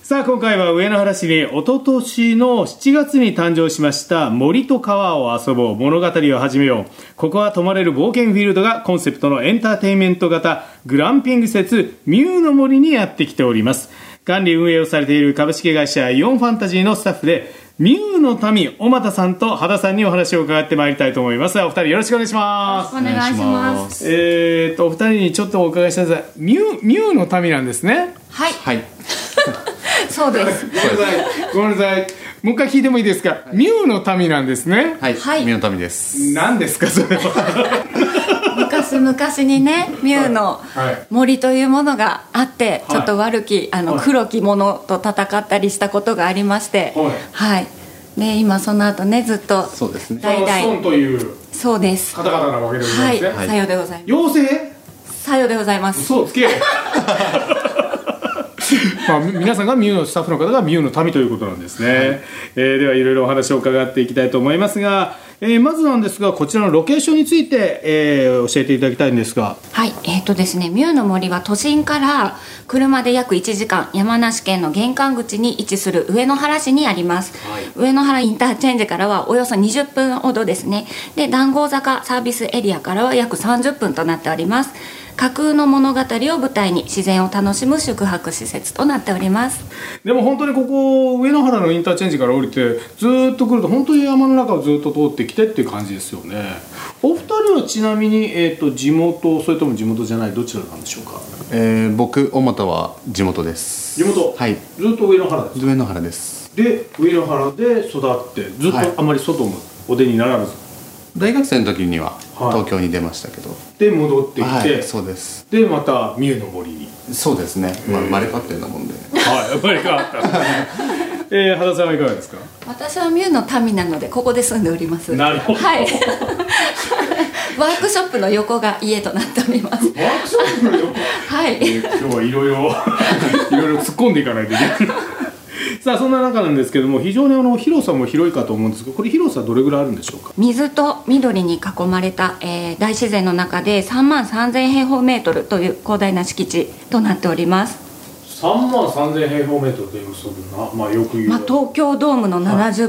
さあ今回は上野原市に一昨年の7月に誕生しました森と川を遊ぼう物語を始めよう。ここは泊まれる冒険フィールドがコンセプトのエンターテインメント型グランピング施設ミューの森にやってきております。管理運営をされている株式会社イオンファンタジーのスタッフでミューの民小俣さんと羽田さんにお話を伺ってまいりたいと思います。お二人よろしくお願いします。 お願いします。 お二人にちょっとお伺いしたいです。ミューの民なんですね。 はい、 はい、 そうです。 ごめんなさい。もう一回聞いてもいいですか。はい、ミューの民なんですね。 はい、 はい、 ミューの民です。 何ですかそれは。 昔々にね、ミューの森というものがあって、ちょっと悪き黒き者と戦ったりしたことがありまして、はい。で今その後ねずっとそうですね。 代々孫というそうです方々なわけでございますね。 はい、さようでございます。 妖精？ さようでございます。 嘘をつけ。まあ、皆さんがミューのスタッフの方がミューの民ということなんですね。ではいろいろお話を伺っていきたいと思いますが、まずなんですがこちらのロケーションについて、教えていただきたいんですが。 はい、ですね、ミューの森は都心から車で約1時間山梨県の玄関口に位置する上野原市にあります。はい、上野原インターチェンジからはおよそ20分ほどですね。で談合坂サービスエリアからは約30分となっております。架空の物語を舞台に自然を楽しむ宿泊施設となっております。 でも本当にここ上野原のインターチェンジから降りてずっと来ると本当に山の中をずっと通ってきてっていう感じですよね。お二人はちなみに、地元それとも地元じゃないどちらなんでしょうか。 僕小俣は地元です。 地元。 はい。 ずっと上野原です。 上野原です。 で上野原で育ってずっとあまり外もお出にならず、 大学生の時には東京に出ましたけど、 で戻ってきて、 はい、そうです。 でまたミューの森に。 そうですね、生まれ変わったようなもんで。 はい、生まれ変わった。羽田さんはいかがですか。 私はミューの民なのでここで住んでおります。 なるほど。 はい。ワークショップの横が家となっております。 ワークショップの横。 はい。 今日はいろいろ突っ込んでいかないといけない。さあそんな中なんですけども非常に広さも広いかと思うんですがこれ広さどれぐらいあるんでしょうか。 水と緑に囲まれた、大自然の中で3万3000平方メートルという広大な敷地となっております。 3万3000平方メートルというとまあよく言う、 東京ドームの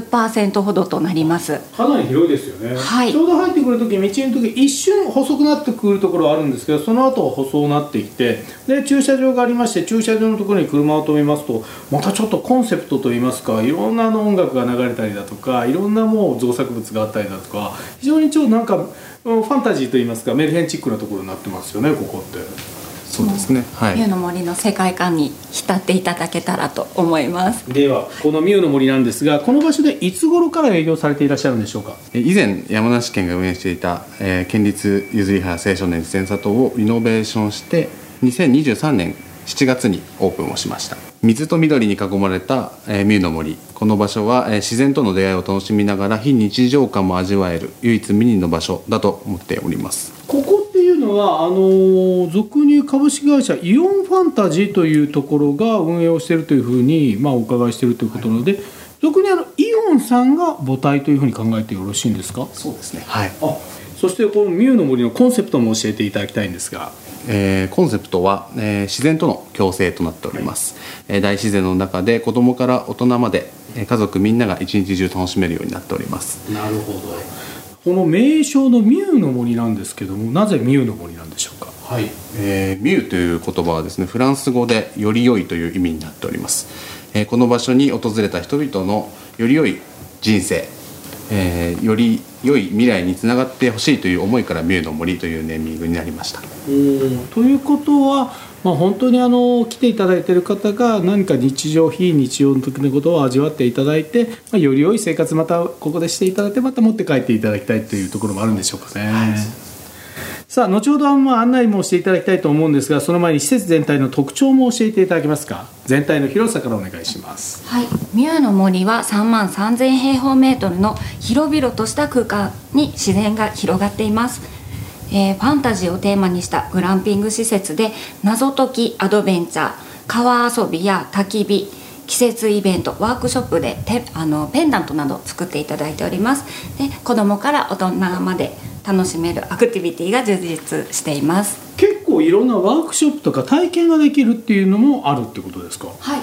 70% ほどとなります。 かなり広いですよね。 はい、 ちょうど入ってくる時道の時一瞬細くなってくるところはあるんですけどその後は細くなってきてで駐車場がありまして駐車場のところに車を止めますとまたちょっとコンセプトといいますかいろんな音楽が流れたりだとかいろんなもう造作物があったりだとか非常になんかファンタジーといいますかメルヘンチックなところになってますよねここって。 そうですね。はい。 ミューの森の世界観に浸っていただけたらと思います。 ではこのミューの森なんですがこの場所でいつ頃から営業されていらっしゃるんでしょうか。 以前山梨県が運営していた、県立ゆずり原青少年自然里をリノベーションして2023年7月にオープンをしました。水と緑に囲まれた、ミューの森。この場所は、自然との出会いを楽しみながら非日常感も味わえる唯一無二の場所だと思っております。 ここっていうのは俗に株式会社イオンファンタジーというところが運営をしているというふうに、お伺いしているということなので、はい、俗にイオンさんが母体というふうに考えてよろしいんですか。 そうですね。はい。 そしてこのミューの森のコンセプトも教えていただきたいんですが。 コンセプトは、自然との共生となっております。大自然の中で子どもから大人まで、家族みんなが一日中楽しめるようになっております。 なるほど。この名称のミューの森なんですけどもなぜミューの森なんでしょうか。 はい。ミューという言葉はですねフランス語でより良いという意味になっております。この場所に訪れた人々のより良い人生、より良い未来につながってほしいという思いからミューの森というネーミングになりました。 ということは、本当に来ていただいている方が何か日常非日常の時のことを味わっていただいて、より良い生活またここでしていただいてまた持って帰っていただきたいというところもあるんでしょうかね。はい、さあ後ほど案内もしていただきたいと思うんですがその前に施設全体の特徴も教えていただけますか。全体の広さからお願いします。 はい、ミューの森は3万3000平方メートルの広々とした空間に自然が広がっています。ファンタジーをテーマにしたグランピング施設で謎解きアドベンチャー川遊びや焚き火季節イベントワークショップでペンダントなどを作っていただいております。で子どもから大人まで楽しめるアクティビティが充実しています。 結構いろんなワークショップとか体験ができるっていうのもあるってことですか。 はい、そうでございます。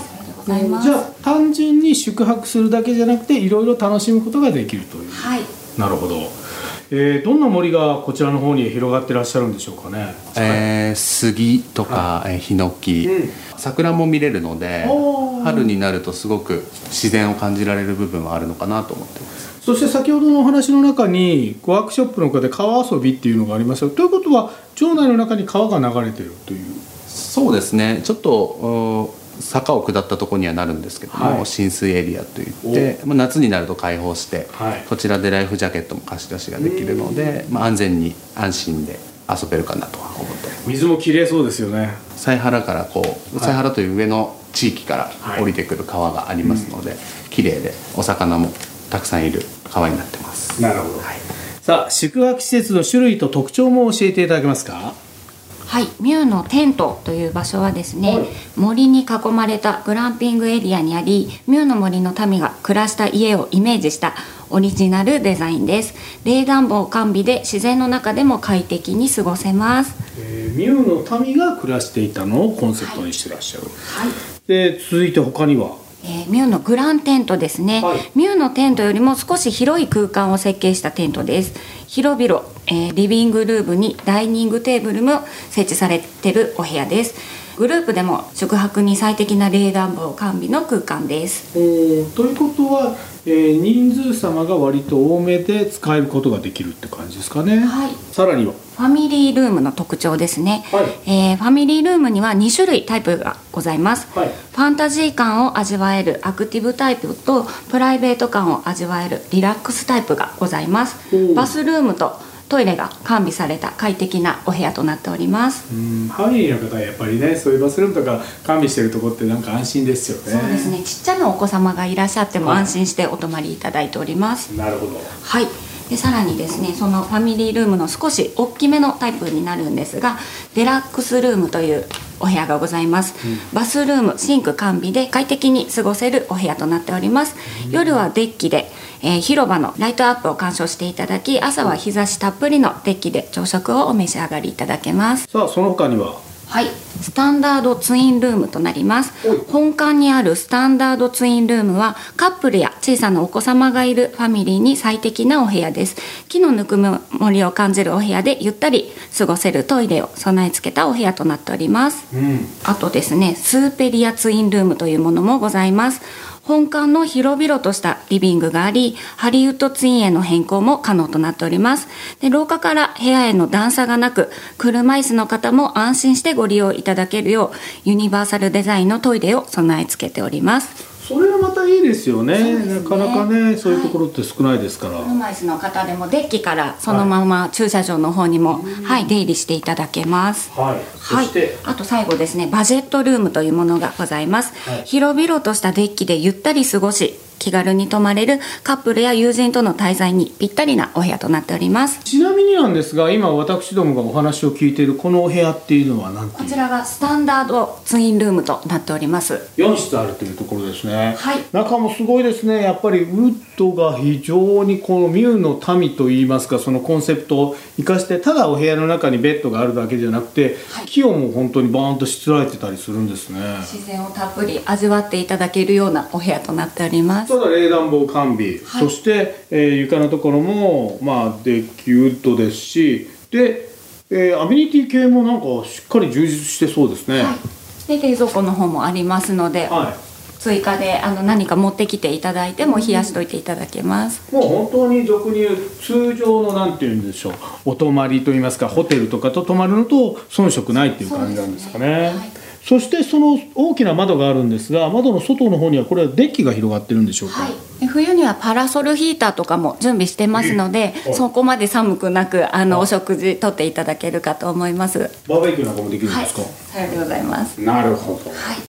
ざいます。 じゃあ単純に宿泊するだけじゃなくていろいろ楽しむことができるという。 はい。 なるほど。どんな森がこちらの方に広がってらっしゃるんでしょうかね。 杉とか、ヒノキ、桜も見れるので、春になるとすごく自然を感じられる部分はあるのかなと思ってます。 そして先ほどのお話の中にワークショップの中で川遊びっていうのがありました。ということは町内の中に川が流れてるという。 そうですね。ちょっと坂を下ったところにはなるんですけども、浸水エリアといって、夏になると開放して、こちらでライフジャケットも貸し出しができるので、安全に安心で遊べるかなとは思っております。 水もきれいそうですよね。 犀原から犀原という上の地域から降りてくる川がありますので、きれいでお魚もたくさんいる川になってます。 なるほど。さあ、宿泊施設の種類と特徴も教えていただけますか。 はい、ミューのテントという場所はですね、森に囲まれたグランピングエリアにあり、ミューの森の民が暮らした家をイメージしたオリジナルデザインです。冷暖房完備で自然の中でも快適に過ごせます。 ミューの民が暮らしていたのをコンセプトにしてらっしゃる。で、続いて他にはミューのグランテントですね、ミューのテントよりも少し広い空間を設計したテントです。広々、リビングルームにダイニングテーブルも設置されているお部屋です。グループでも宿泊に最適な冷暖房完備の空間です。 ということは、人数様が割と多めで使えることができるって感じですかね。さらにはファミリールームの特徴ですね。ファミリールームには2種類タイプがございます。ファンタジー感を味わえるアクティブタイプとプライベート感を味わえるリラックスタイプがございます。バスルームとトイレが完備された快適なお部屋となっております。 ファミリーの方はやっぱりね、そういうバスルームとか完備してるとこってなんか安心ですよね。 そうですね。ちっちゃなお子様がいらっしゃっても安心してお泊まりいただいております。 なるほど。 はい。でさらにですね、そのファミリールームの少し大きめのタイプになるんですが、デラックスルームというお部屋がございます。バスルーム、シンク完備で快適に過ごせるお部屋となっております。夜はデッキで、広場のライトアップを鑑賞していただき、朝は日差したっぷりのデッキで朝食をお召し上がりいただけます。 さあ、その他にははい、スタンダードツインルームとなります。本館にあるスタンダードツインルームはカップルや小さなお子様がいるファミリーに最適なお部屋です。木のぬくもりを感じるお部屋でゆったり過ごせるトイレを備え付けたお部屋となっております。あとですね、スーペリアツインルームというものもございます。本館の広々としたリビングがあり、ハリウッドツインへの変更も可能となっております。で、廊下から部屋への段差がなく、車椅子の方も安心してご利用いただけるよう、ユニバーサルデザインのトイレを備え付けております。 それはまたいいですよね。なかなかね、そういうところって少ないですから。 車椅子の方でもデッキからそのまま駐車場の方にも、出入りしていただけます。そして、あと最後ですね、バジェットルームというものがございます。広々としたデッキでゆったり過ごし、気軽に泊まれるカップルや友人との滞在にぴったりなお部屋となっております。 ちなみになんですが、今私どもがお話を聞いているこのお部屋っていうのは何ていう？ こちらがスタンダードツインルームとなっております。 4室あるというところですね。中もすごいですね。やっぱりウッドが非常にこのミューの民といいますか、そのコンセプトを生かして、ただお部屋の中にベッドがあるだけじゃなくて、木をも本当にバーンとしつらえてたりするんですね。 自然をたっぷり味わっていただけるようなお部屋となっております。 ただ冷暖房完備、そして、床のところも、デッキウッドですし、で、アメニティ系もなんかしっかり充実してそうですね。 で、冷蔵庫の方もありますので、追加で何か持ってきていただいても冷やしといていただけます。 もう本当に俗に言う通常のなんていうんでしょう、お泊まりといいますか、ホテルとかと泊まるのと遜色ないっていう感じなんですかね。そしてその大きな窓があるんですが、窓の外の方にはこれはデッキが広がってるんでしょうか。 冬にはパラソルヒーターとかも準備してますので、そこまで寒くなくお食事とっていただけるかと思います。 バーベキューなんかもできるんですか。 さようでございます。 なるほど。